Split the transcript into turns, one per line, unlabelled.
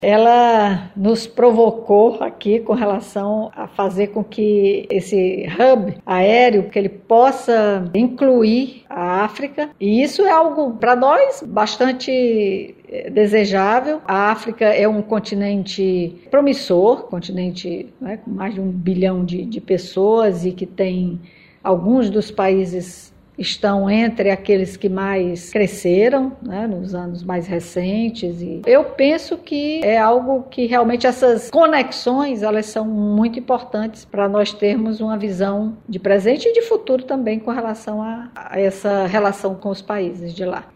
ela nos provocou aqui com relação a fazer com que esse hub aéreo, que ele possa incluir a África, e isso é algo para nós bastante desejável. A África é um continente promissor, continente, né, com mais de 1 bilhão de pessoas e que tem alguns dos países estão entre aqueles que mais cresceram, né, nos anos mais recentes. E eu penso que é algo que realmente essas conexões elas são muito importantes para nós termos uma visão de presente e de futuro também com relação a essa relação com os países de lá.